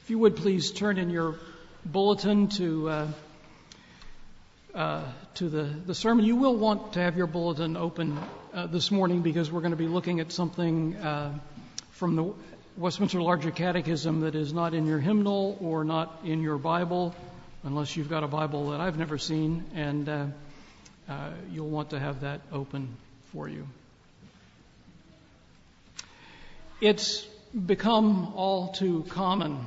If you would please turn in your bulletin to the sermon. You will want to have your bulletin open this morning because we're going to be looking at something from the Westminster Larger Catechism that is not in your hymnal or not in your Bible, unless you've got a Bible that I've never seen, and you'll want to have that open for you. It's become all too common.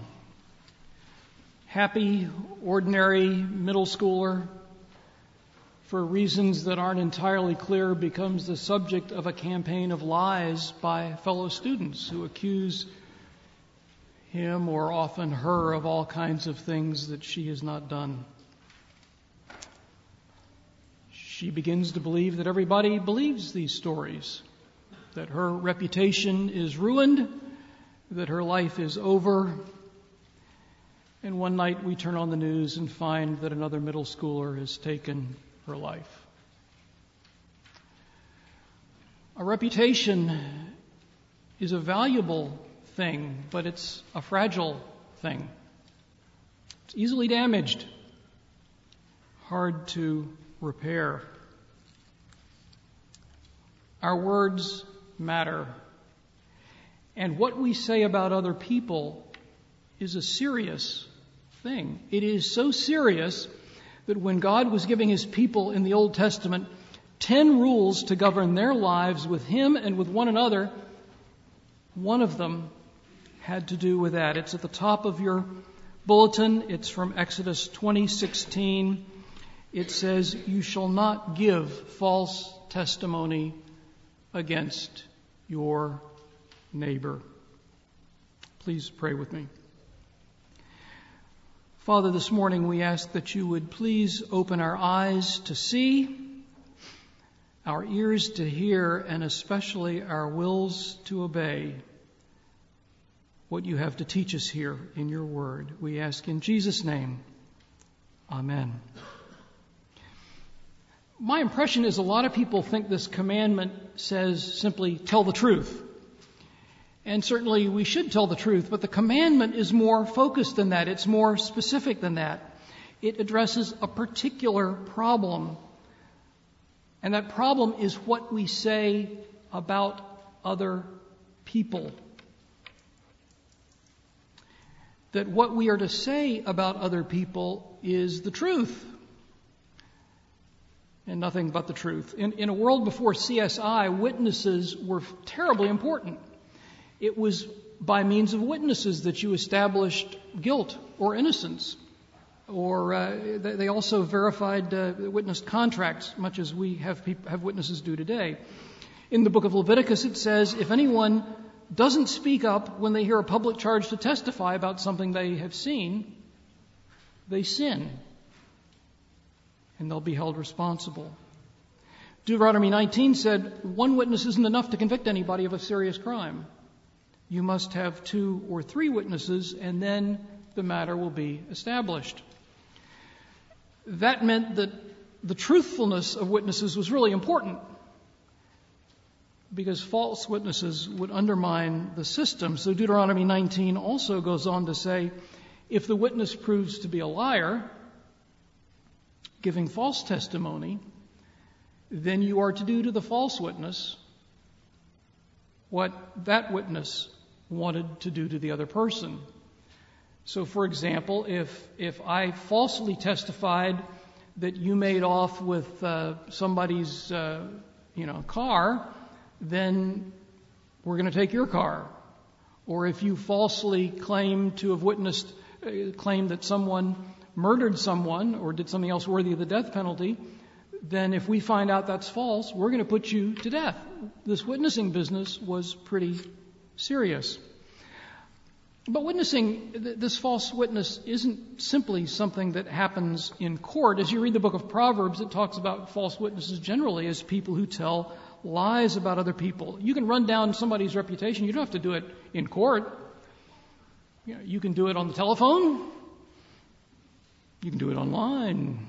Happy, ordinary middle schooler, for reasons that aren't entirely clear, becomes the subject of a campaign of lies by fellow students who accuse him or often her of all kinds of things that she has not done. She begins to believe that everybody believes these stories, that her reputation is ruined, that her life is over. And one night we turn on the news and find that another middle schooler has taken her life. A reputation is a valuable thing, but it's a fragile thing. It's easily damaged, hard to repair. Our words matter. And what we say about other people is a serious thing. It is so serious that when God was giving His people in the Old Testament 10 rules to govern their lives with Him and with one another, one of them had to do with that. It's at the top of your bulletin. It's from Exodus 20:16. It says, "You shall not give false testimony against your neighbor." Please pray with me. Father, this morning we ask that you would please open our eyes to see, our ears to hear, and especially our wills to obey what you have to teach us here in your word. We ask in Jesus' name. Amen. My impression is a lot of people think this commandment says simply tell the truth. And certainly we should tell the truth, but the commandment is more focused than that. It's more specific than that. It addresses a particular problem. And that problem is what we say about other people. That what we are to say about other people is the truth. And nothing but the truth. In a world before CSI, witnesses were terribly important. It was by means of witnesses that you established guilt or innocence. Or they also verified witness contracts, much as we have witnesses do today. In the book of Leviticus, it says, if anyone doesn't speak up when they hear a public charge to testify about something they have seen, they sin. And they'll be held responsible. Deuteronomy 19 said, one witness isn't enough to convict anybody of a serious crime. You must have 2 or 3 witnesses, and then the matter will be established. That meant that the truthfulness of witnesses was really important, because false witnesses would undermine the system. So Deuteronomy 19 also goes on to say, if the witness proves to be a liar, giving false testimony, then you are to do to the false witness what that witness wanted to do to the other person. So, for example, if I falsely testified that you made off with somebody's car, then we're going to take your car. Or if you falsely claim to have claimed that someone murdered someone or did something else worthy of the death penalty, then if we find out that's false, we're going to put you to death. This witnessing business was pretty serious. But witnessing, this false witness isn't simply something that happens in court. As you read the book of Proverbs, it talks about false witnesses generally as people who tell lies about other people. You can run down somebody's reputation. You don't have to do it in court. You can do it on the telephone. You can do it online.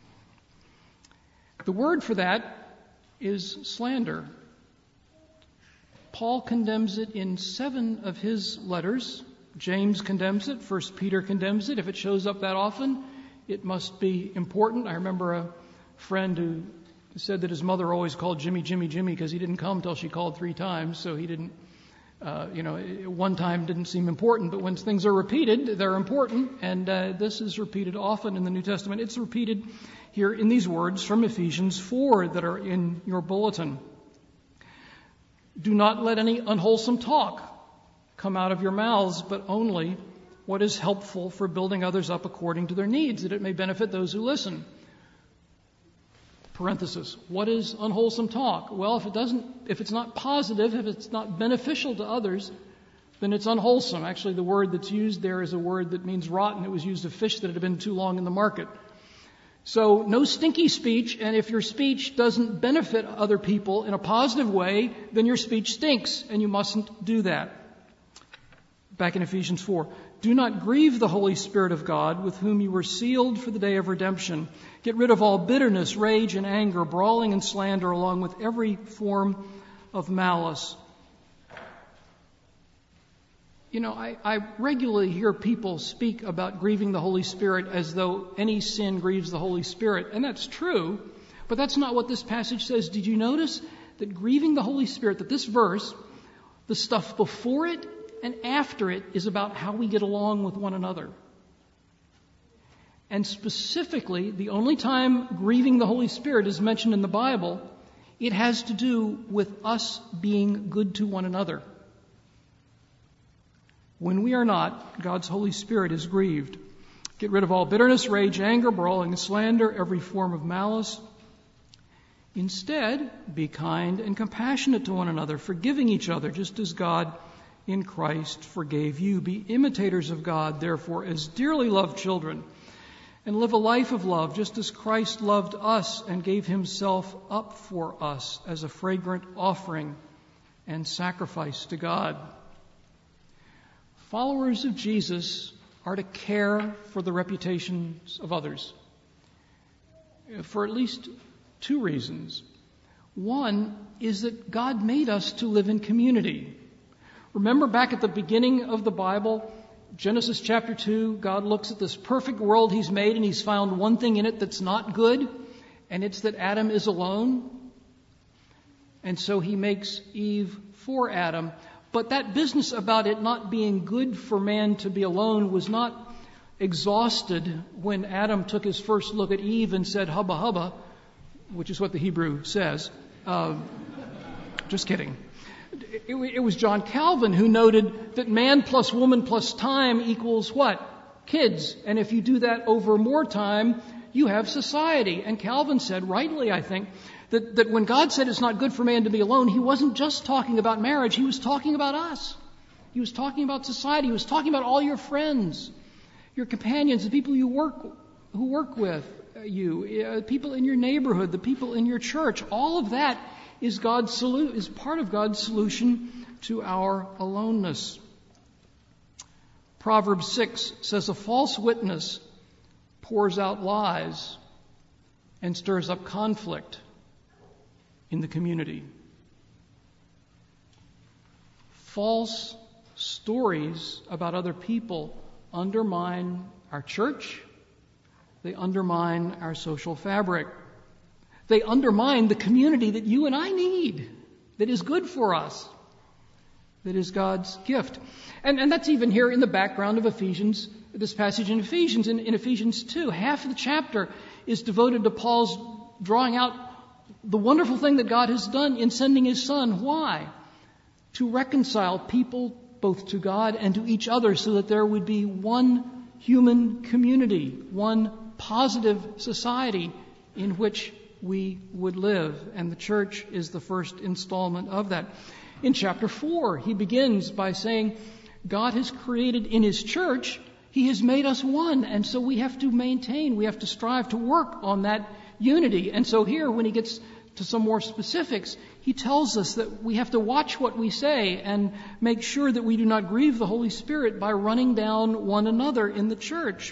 The word for that is slander. Paul condemns it in 7 of his letters. James condemns it. 1 Peter condemns it. If it shows up that often, it must be important. I remember a friend who said that his mother always called Jimmy, Jimmy, Jimmy because he didn't come till she called 3 times, so he didn't, one time didn't seem important, but when things are repeated, they're important, and this is repeated often in the New Testament. It's repeated here in these words from Ephesians 4 that are in your bulletin. Do not let any unwholesome talk come out of your mouths, but only what is helpful for building others up according to their needs, that it may benefit those who listen. Parenthesis, what is unwholesome talk? Well, if it's not positive, if it's not beneficial to others, then it's unwholesome. Actually, the word that's used there is a word that means rotten. It was used of fish that had been too long in the market. So no stinky speech, and if your speech doesn't benefit other people in a positive way, then your speech stinks, and you mustn't do that. Back in Ephesians 4, do not grieve the Holy Spirit of God, with whom you were sealed for the day of redemption. Get rid of all bitterness, rage, and anger, brawling and slander, along with every form of malice. I regularly hear people speak about grieving the Holy Spirit as though any sin grieves the Holy Spirit, and that's true, but that's not what this passage says. Did you notice that grieving the Holy Spirit, that this verse, the stuff before it and after it is about how we get along with one another? And specifically, the only time grieving the Holy Spirit is mentioned in the Bible, it has to do with us being good to one another. When we are not, God's Holy Spirit is grieved. Get rid of all bitterness, rage, anger, brawling, and slander, every form of malice. Instead, be kind and compassionate to one another, forgiving each other, just as God in Christ forgave you. Be imitators of God, therefore, as dearly loved children, and live a life of love, just as Christ loved us and gave himself up for us as a fragrant offering and sacrifice to God. Followers of Jesus are to care for the reputations of others for at least 2 reasons. One is that God made us to live in community. Remember back at the beginning of the Bible, Genesis chapter 2, God looks at this perfect world he's made and he's found one thing in it that's not good, and it's that Adam is alone. And so he makes Eve for Adam. But that business about it not being good for man to be alone was not exhausted when Adam took his first look at Eve and said, hubba hubba, which is what the Hebrew says. Just kidding. It was John Calvin who noted that man plus woman plus time equals what? Kids. And if you do that over more time, you have society. And Calvin said, rightly I think, that when God said it's not good for man to be alone, he wasn't just talking about marriage, he was talking about us. He was talking about society. He was talking about all your friends, your companions, the people who work with you, people in your neighborhood, the people in your church. All of that is is part of God's solution to our aloneness. Proverbs 6 says a false witness pours out lies and stirs up conflict in the community. False stories about other people undermine our church. They undermine our social fabric. They undermine the community that you and I need, that is good for us, that is God's gift. And that's even here in the background of Ephesians, this passage in Ephesians. In Ephesians 2, half of the chapter is devoted to Paul's drawing out the wonderful thing that God has done in sending his Son. Why? To reconcile people both to God and to each other so that there would be one human community, one positive society in which we would live. And the church is the first installment of that. In chapter 4, he begins by saying, God has created in his church, he has made us one. And so we have to strive to work on that unity. And so here, when he gets to some more specifics, he tells us that we have to watch what we say and make sure that we do not grieve the Holy Spirit by running down one another in the church.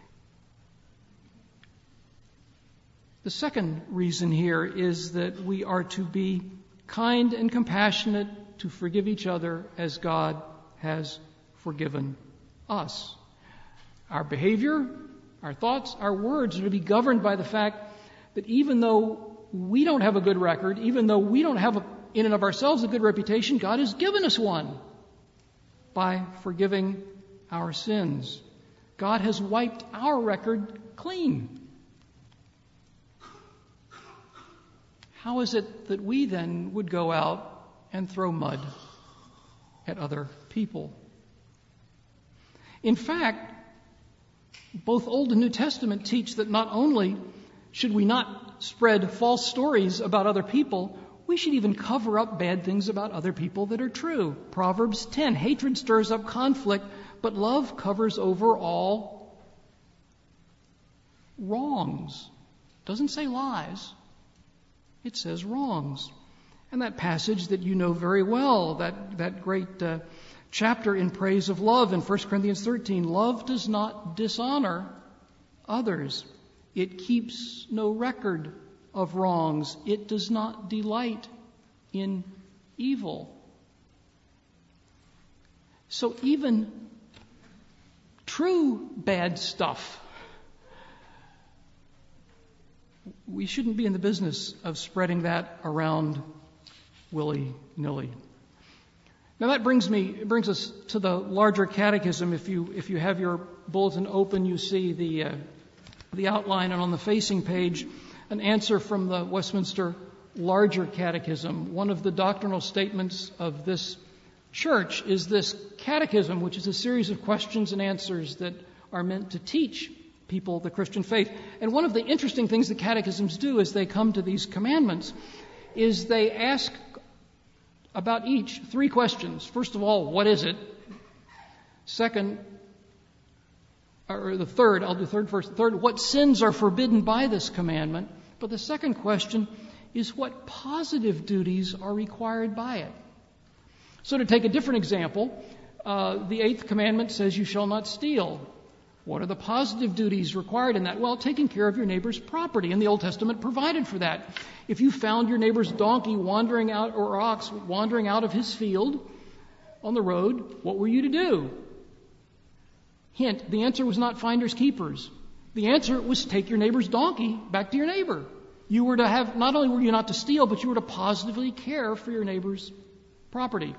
The second reason here is that we are to be kind and compassionate, to forgive each other as God has forgiven us. Our behavior, our thoughts, our words are to be governed by the fact that even though we don't have a good record, even though we don't have in and of ourselves a good reputation, God has given us one by forgiving our sins. God has wiped our record clean. How is it that we then would go out and throw mud at other people? In fact, both Old and New Testament teach that not only should we not spread false stories about other people, we should even cover up bad things about other people that are true. Proverbs 10, hatred stirs up conflict, but love covers over all wrongs. Doesn't say lies. It says wrongs. And that passage that you know very well, that great chapter in praise of love in 1 Corinthians 13, love does not dishonor others. It keeps no record of wrongs. It does not delight in evil. So even true bad stuff, we shouldn't be in the business of spreading that around willy-nilly. Now that brings us to the larger catechism. If you have your bulletin open, you see the outline, and on the facing page, an answer from the Westminster Larger Catechism. One of the doctrinal statements of this church is this catechism, which is a series of questions and answers that are meant to teach people the Christian faith. And one of the interesting things that catechisms do as they come to these commandments is they ask about each 3 questions. First of all, what is it? Second, or the third, I'll do third first. Third, what sins are forbidden by this commandment? But the second question is what positive duties are required by it? So to take a different example, the 8th commandment says you shall not steal. What are the positive duties required in that? Well, taking care of your neighbor's property. And the Old Testament provided for that. If you found your neighbor's donkey wandering out, or ox wandering out of his field on the road, what were you to do? Hint, the answer was not finders keepers. The answer was take your neighbor's donkey back to your neighbor. You were to have, not only were you not to steal, but you were to positively care for your neighbor's property.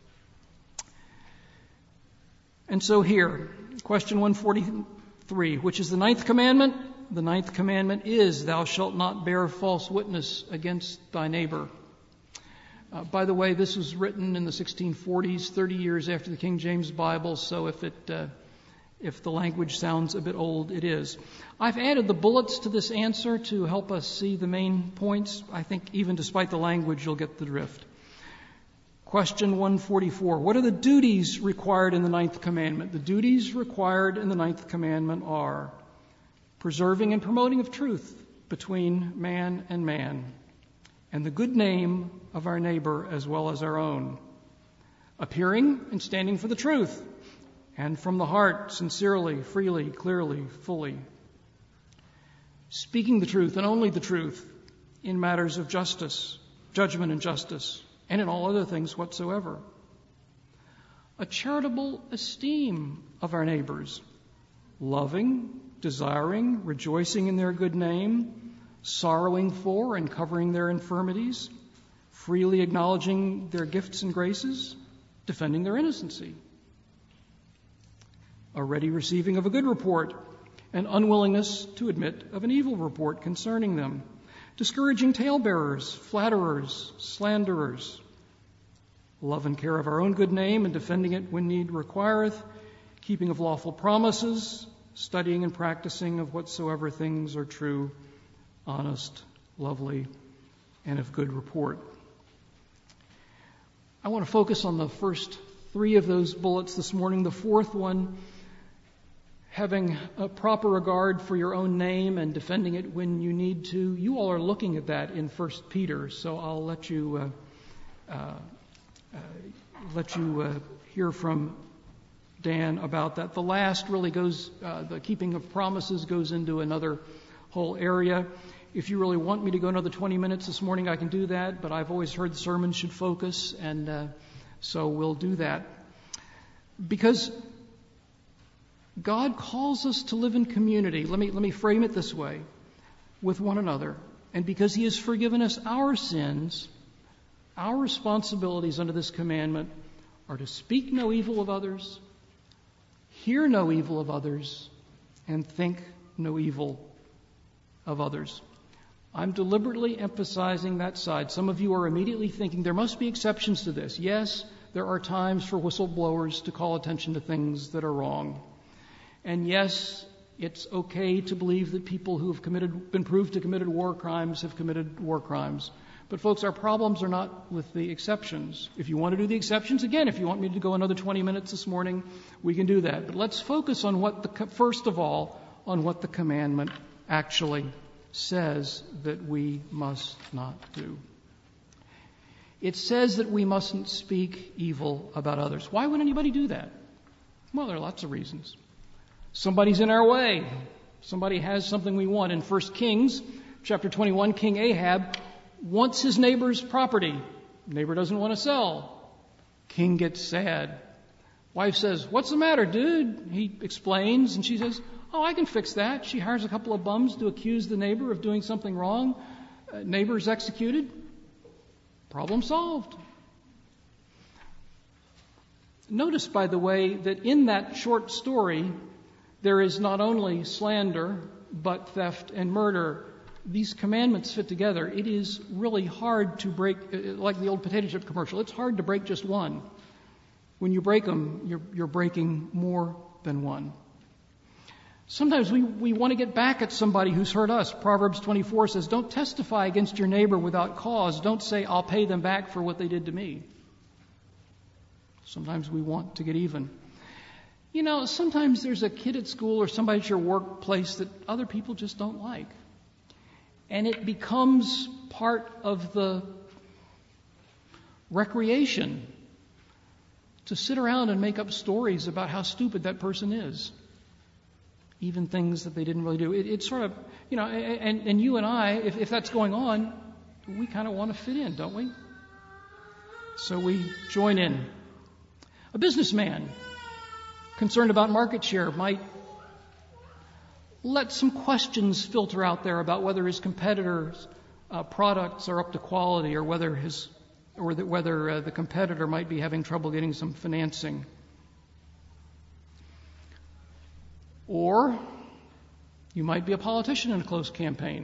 And so here, question 143, which is the 9th commandment? The 9th commandment is, thou shalt not bear false witness against thy neighbor. By the way, this was written in the 1640s, 30 years after the King James Bible, so if the language sounds a bit old, it is. I've added the bullets to this answer to help us see the main points. I think even despite the language, you'll get the drift. Question 144. What are the duties required in the 9th commandment? The duties required in the 9th commandment are preserving and promoting of truth between man and man, and the good name of our neighbor as well as our own. Appearing and standing for the truth, and from the heart, sincerely, freely, clearly, fully. Speaking the truth and only the truth in matters of justice, judgment and justice, and in all other things whatsoever. A charitable esteem of our neighbors, loving, desiring, rejoicing in their good name, sorrowing for and covering their infirmities, freely acknowledging their gifts and graces, defending their innocency. A ready receiving of a good report, and unwillingness to admit of an evil report concerning them, discouraging talebearers, flatterers, slanderers, love and care of our own good name and defending it when need requireth, keeping of lawful promises, studying and practicing of whatsoever things are true, honest, lovely, and of good report. I want to focus on the first 3 of those bullets this morning. The 4th one, having a proper regard for your own name and defending it when you need to. You all are looking at that in 1 Peter, so I'll let you hear from Dan about that. The last really goes, the keeping of promises goes into another whole area. If you really want me to go another 20 minutes this morning, I can do that, but I've always heard the sermon should focus, and so we'll do that. Because God calls us to live in community. Let me frame it this way: with one another. And because He has forgiven us our sins, our responsibilities under this commandment are to speak no evil of others, hear no evil of others, and think no evil of others. I'm deliberately emphasizing that side. Some of you are immediately thinking there must be exceptions to this. Yes, there are times for whistleblowers to call attention to things that are wrong. And yes, it's okay to believe that people who have been proved to have committed war crimes have committed war crimes. But folks, our problems are not with the exceptions. If you want to do the exceptions, again, if you want me to go another 20 minutes this morning, we can do that. But let's focus on first of all, on what the commandment actually says that we must not do. It says that we mustn't speak evil about others. Why would anybody do that? Well, there are lots of reasons. Somebody's in our way. Somebody has something we want. In 1 Kings chapter 21, King Ahab wants his neighbor's property. Neighbor doesn't want to sell. King gets sad. Wife says, "What's the matter, dude?" He explains, and she says, "Oh, I can fix that." She hires a couple of bums to accuse the neighbor of doing something wrong. Neighbor's executed. Problem solved. Notice, by the way, that in that short story, there is not only slander, but theft and murder. These commandments fit together. It is really hard to break, like the old potato chip commercial, it's hard to break just one. When you break them, you're breaking more than one. Sometimes we want to get back at somebody who's hurt us. Proverbs 24 says, "Don't testify against your neighbor without cause. Don't say, 'I'll pay them back for what they did to me.'" Sometimes we want to get even. You know, sometimes there's a kid at school or somebody at your workplace that other people just don't like. And it becomes part of the recreation to sit around and make up stories about how stupid that person is. Even things that they didn't really do. It's sort of, you know, and you and I, if that's going on, we kind of want to fit in, don't we? So we join in. A businessman concerned about market share might let some questions filter out there about whether his competitors' products are up to quality, or whether the competitor might be having trouble getting some financing. Or you might be a politician in a close campaign.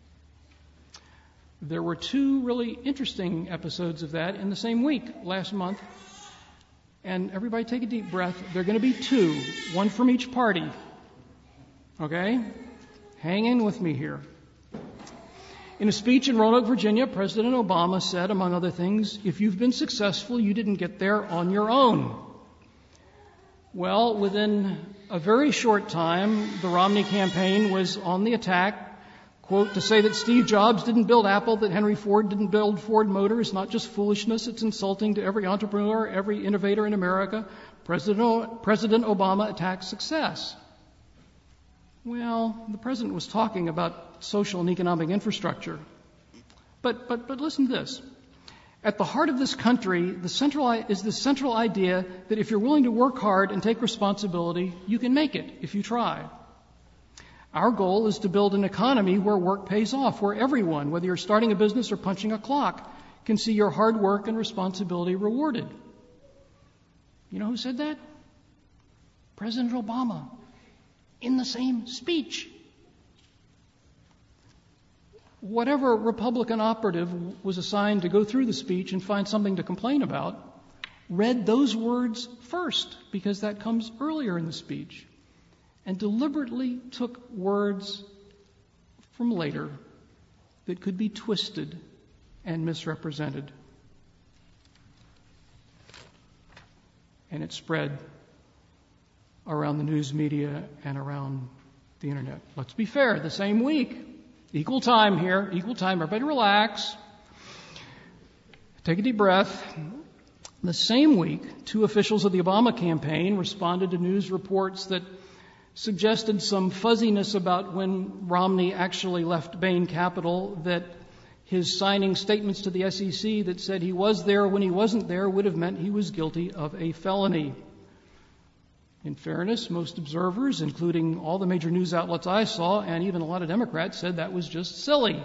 There were two really interesting episodes of that in the same week last month. And everybody take a deep breath. There are going to be two, one from each party. Okay? Hang in with me here. In a speech in Roanoke, Virginia, President Obama said, among other things, "If you've been successful, you didn't get there on your own." Well, within a very short time, the Romney campaign was on the attack. Quote, to say that Steve Jobs didn't build Apple, that Henry Ford didn't build Ford Motor is not just foolishness, it's insulting to every entrepreneur, every innovator in America. President Obama attacks success. Well, the president was talking about social and economic infrastructure. But listen to this. At the heart of this country, the central idea that if you're willing to work hard and take responsibility, you can make it if you try. Our goal is to build an economy where work pays off, where everyone, whether you're starting a business or punching a clock, can see your hard work and responsibility rewarded. You know who said that? President Obama, in the same speech. Whatever Republican operative was assigned to go through the speech and find something to complain about, read those words first, because that comes earlier in the speech, and deliberately took words from later that could be twisted and misrepresented. And it spread around the news media and around the internet. Let's be fair, the same week, equal time here, equal time, everybody relax, take a deep breath. The same week, two officials of the Obama campaign responded to news reports that suggested some fuzziness about when Romney actually left Bain Capital, that his signing statements to the SEC that said he was there when he wasn't there would have meant he was guilty of a felony. In fairness, most observers, including all the major news outlets I saw, and even a lot of Democrats, said that was just silly.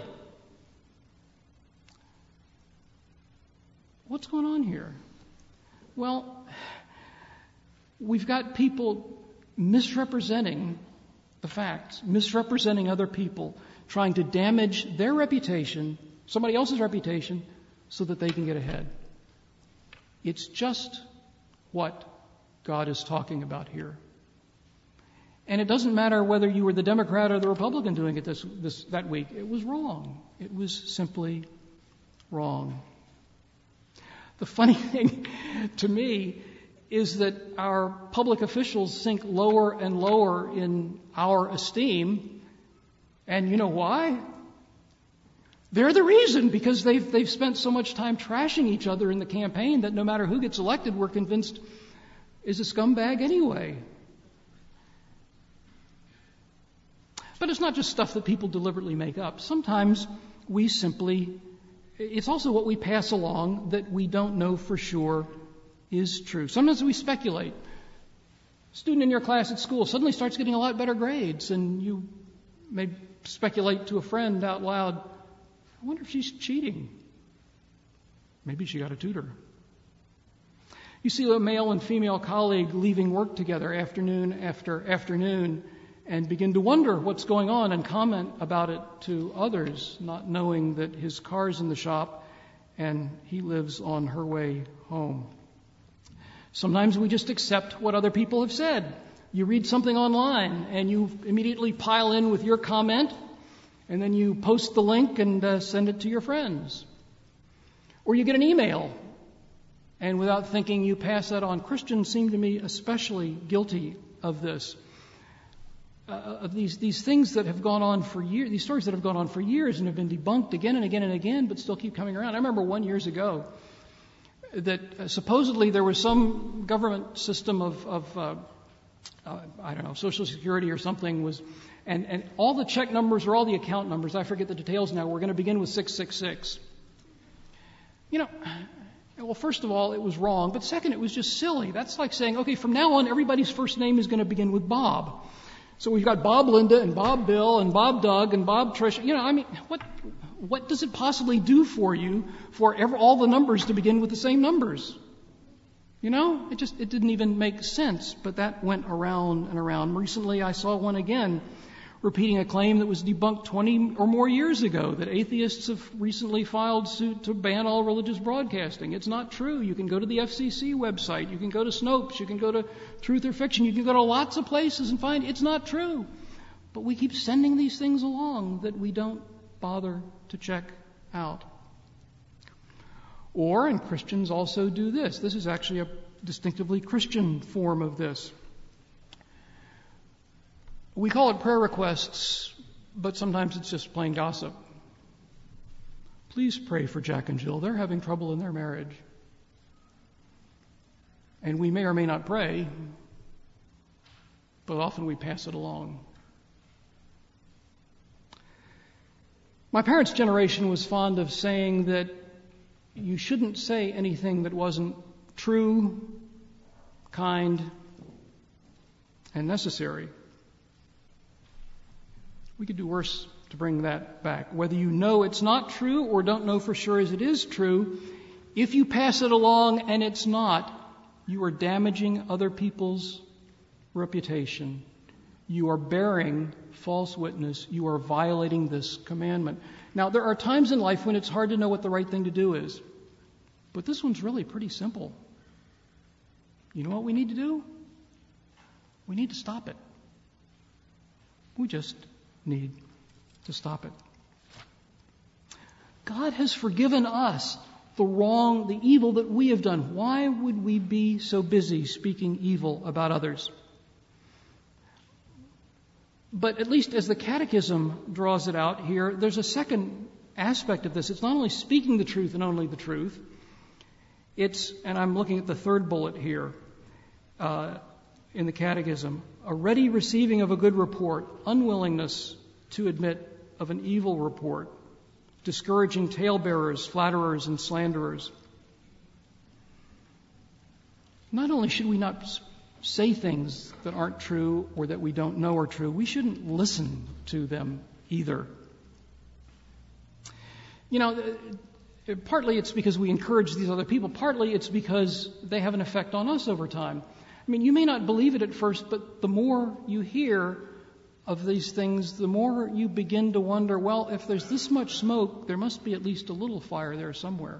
What's going on here? Well, we've got people misrepresenting the facts, misrepresenting other people, trying to damage their reputation, somebody else's reputation, so that they can get ahead. It's just what God is talking about here. And it doesn't matter whether you were the Democrat or the Republican doing it that week. It was wrong. It was simply wrong. The funny thing to me is that our public officials sink lower and lower in our esteem. And you know why? They're the reason, because they've spent so much time trashing each other in the campaign that no matter who gets elected, we're convinced is a scumbag anyway. But it's not just stuff that people deliberately make up. Sometimes it's also what we pass along that we don't know for sure is true. Sometimes we speculate. A student in your class at school suddenly starts getting a lot better grades, and you may speculate to a friend out loud, I wonder if she's cheating. Maybe she got a tutor. You see a male and female colleague leaving work together afternoon after afternoon and begin to wonder what's going on and comment about it to others, not knowing that his car's in the shop and he lives on her way home. Sometimes we just accept what other people have said. You read something online and you immediately pile in with your comment, and then you post the link and send it to your friends. Or you get an email, and without thinking, you pass that on. Christians seem to me especially guilty of this. Of these things that have gone on for years, these stories that have gone on for years and have been debunked again and again and again, but still keep coming around. I remember 1 year ago that supposedly there was some government system of Social Security or something was, and all the check numbers or all the account numbers, I forget the details now, we're going to begin with 666. Well, first of all, it was wrong, but second, it was just silly. That's like saying, okay, from now on, everybody's first name is going to begin with Bob. So we've got Bob Linda and Bob Bill and Bob Doug and Bob Trish. What does it possibly do for you for all the numbers to begin with the same numbers? It didn't even make sense, but that went around and around. Recently, I saw one again repeating a claim that was debunked 20 or more years ago, that atheists have recently filed suit to ban all religious broadcasting. It's not true. You can go to the FCC website. You can go to Snopes. You can go to Truth or Fiction. You can go to lots of places and find it's not true. But we keep sending these things along that we don't bother to check out. And Christians also do this. This is actually a distinctively Christian form of this. We call it prayer requests, but sometimes it's just plain gossip. Please pray for Jack and Jill. They're having trouble in their marriage. And we may or may not pray, but often we pass it along. My parents' generation was fond of saying that you shouldn't say anything that wasn't true, kind, and necessary. We could do worse to bring that back. Whether you know it's not true or don't know for sure as it is true, if you pass it along and it's not, you are damaging other people's reputation. You are bearing false witness. You are violating this commandment. Now, there are times in life when it's hard to know what the right thing to do is. But this one's really pretty simple. You know what we need to do? We need to stop it. We just need to stop it. God has forgiven us the evil that we have done. Why would we be so busy speaking evil about others? But at least as the Catechism draws it out here, there's a second aspect of this. It's not only speaking the truth and only the truth. And I'm looking at the third bullet here in the Catechism, a ready receiving of a good report, unwillingness to admit of an evil report, discouraging talebearers, flatterers, and slanderers. Not only should we not say things that aren't true or that we don't know are true, we shouldn't listen to them either. Partly it's because we encourage these other people. Partly it's because they have an effect on us over time. You may not believe it at first, but the more you hear of these things, the more you begin to wonder, well, if there's this much smoke, there must be at least a little fire there somewhere.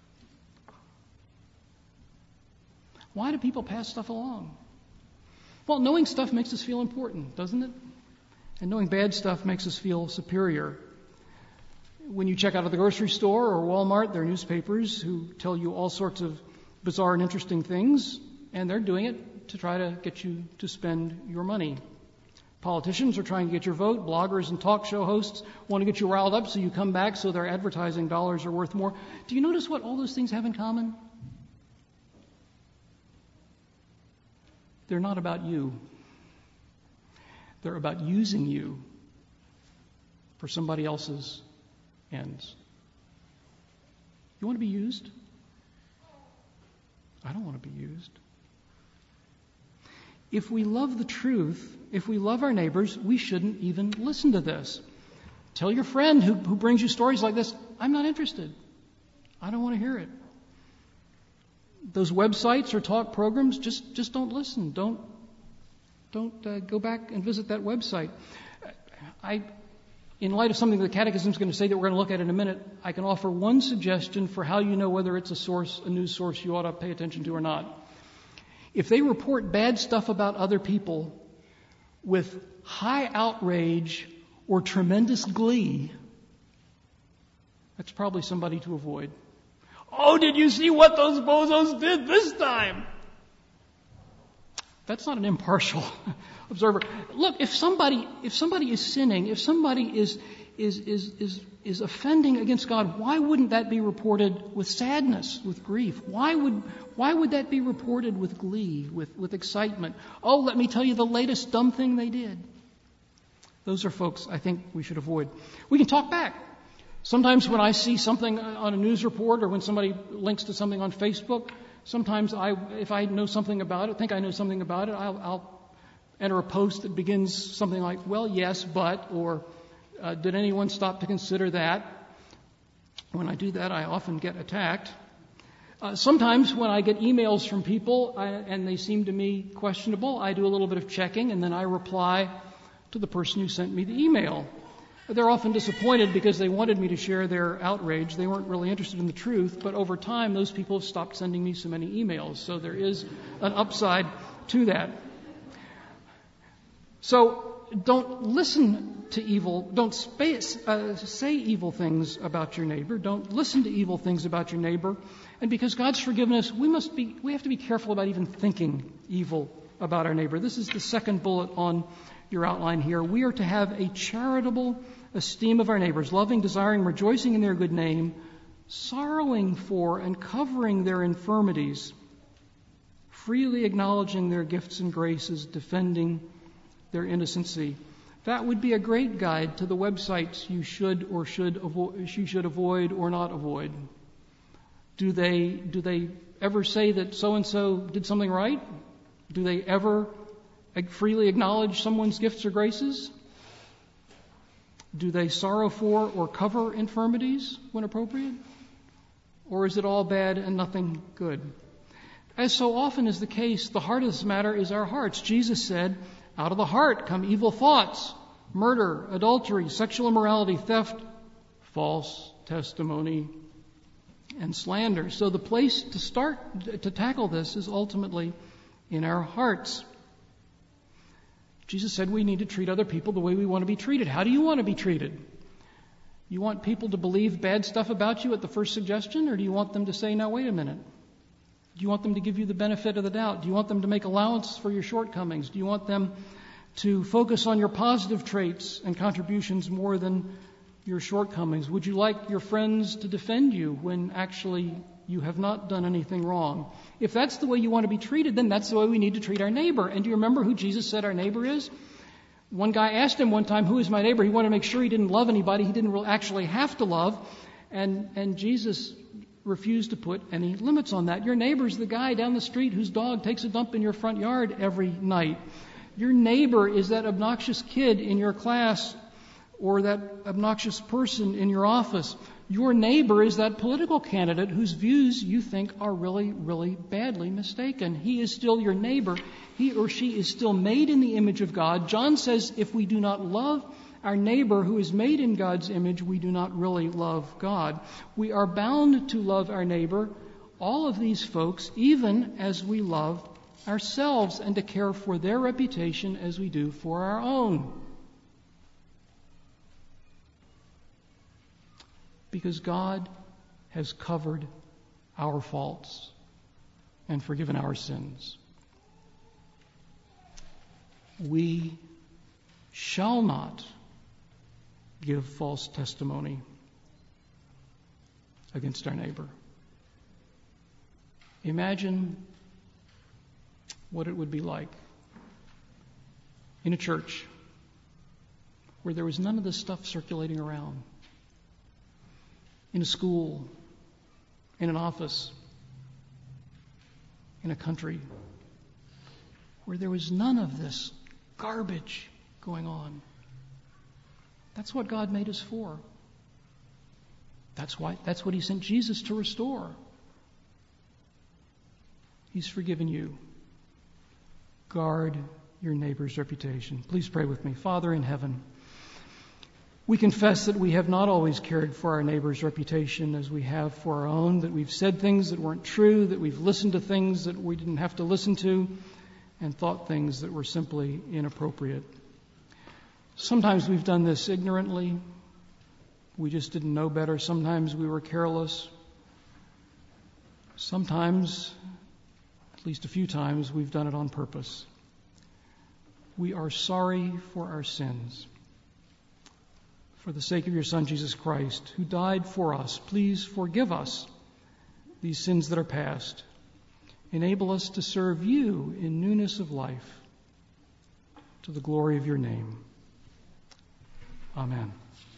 Why do people pass stuff along? Well, knowing stuff makes us feel important, doesn't it? And knowing bad stuff makes us feel superior. When you check out of the grocery store or Walmart, there are newspapers who tell you all sorts of bizarre and interesting things, and they're doing it to try to get you to spend your money. Politicians are trying to get your vote. Bloggers and talk show hosts want to get you riled up so you come back so their advertising dollars are worth more. Do you notice what all those things have in common? They're not about you. They're about using you for somebody else's ends. You want to be used? I don't want to be used. If we love the truth, if we love our neighbors, we shouldn't even listen to this. Tell your friend who brings you stories like this, I'm not interested. I don't want to hear it. Those websites or talk programs, just don't listen. Don't go back and visit that website. In light of something the Catechism is going to say that we're going to look at in a minute, I can offer one suggestion for how you know whether it's a news source you ought to pay attention to or not. If they report bad stuff about other people with high outrage or tremendous glee, that's probably somebody to avoid. Oh, did you see what those bozos did this time? That's not an impartial observer. Look, if somebody is sinning, if somebody is offending against God, why wouldn't that be reported with sadness, with grief? Why would that be reported with glee, with excitement? Oh, let me tell you the latest dumb thing they did. Those are folks I think we should avoid. We can talk back. Sometimes when I see something on a news report or when somebody links to something on Facebook, sometimes if I know something about it, think I know something about it, I'll enter a post that begins something like, well, yes, but, or did anyone stop to consider that? When I do that, I often get attacked. Sometimes when I get emails from people and they seem to me questionable, I do a little bit of checking and then I reply to the person who sent me the email. They're often disappointed because they wanted me to share their outrage. They weren't really interested in the truth, but over time those people have stopped sending me so many emails. So there is an upside to that. So don't listen to evil. Don't say evil things about your neighbor. Don't listen to evil things about your neighbor. And because God's forgiven us, we have to be careful about even thinking evil about our neighbor. This is the second bullet on your outline here. We are to have a charitable esteem of our neighbors, loving, desiring, rejoicing in their good name, sorrowing for and covering their infirmities, freely acknowledging their gifts and graces, defending their innocency. That would be a great guide to the websites you should avoid or not avoid. Do they ever say that so-and-so did something right? Do they ever freely acknowledge someone's gifts or graces? Do they sorrow for or cover infirmities when appropriate? Or is it all bad and nothing good? As so often is the case, the heart of this matter is our hearts. Jesus said, out of the heart come evil thoughts, murder, adultery, sexual immorality, theft, false testimony, and slander. So the place to start to tackle this is ultimately in our hearts. Jesus said we need to treat other people the way we want to be treated. How do you want to be treated? You want people to believe bad stuff about you at the first suggestion, or do you want them to say, now wait a minute? Do you want them to give you the benefit of the doubt? Do you want them to make allowance for your shortcomings? Do you want them to focus on your positive traits and contributions more than your shortcomings? Would you like your friends to defend you when actually you have not done anything wrong? If that's the way you want to be treated, then that's the way we need to treat our neighbor. And do you remember who Jesus said our neighbor is? One guy asked him one time, who is my neighbor? He wanted to make sure he didn't love anybody he didn't actually have to love. And Jesus refuse to put any limits on that. Your neighbor's the guy down the street whose dog takes a dump in your front yard every night. Your neighbor is that obnoxious kid in your class or that obnoxious person in your office. Your neighbor is that political candidate whose views you think are really, really badly mistaken. He is still your neighbor. He or she is still made in the image of God. John says if we do not love our neighbor who is made in God's image, we do not really love God. We are bound to love our neighbor, all of these folks, even as we love ourselves, and to care for their reputation as we do for our own. Because God has covered our faults and forgiven our sins. We shall not give false testimony against our neighbor. Imagine what it would be like in a church where there was none of this stuff circulating around. In a school, in an office, in a country where there was none of this garbage going on. That's what God made us for. That's what He sent Jesus to restore. He's forgiven you. Guard your neighbor's reputation. Please pray with me. Father in heaven, we confess that we have not always cared for our neighbor's reputation as we have for our own, that we've said things that weren't true, that we've listened to things that we didn't have to listen to, and thought things that were simply inappropriate. Sometimes we've done this ignorantly. We just didn't know better. Sometimes we were careless. Sometimes, at least a few times, we've done it on purpose. We are sorry for our sins. For the sake of your Son, Jesus Christ, who died for us, please forgive us these sins that are past. Enable us to serve you in newness of life, to the glory of your name. Amen.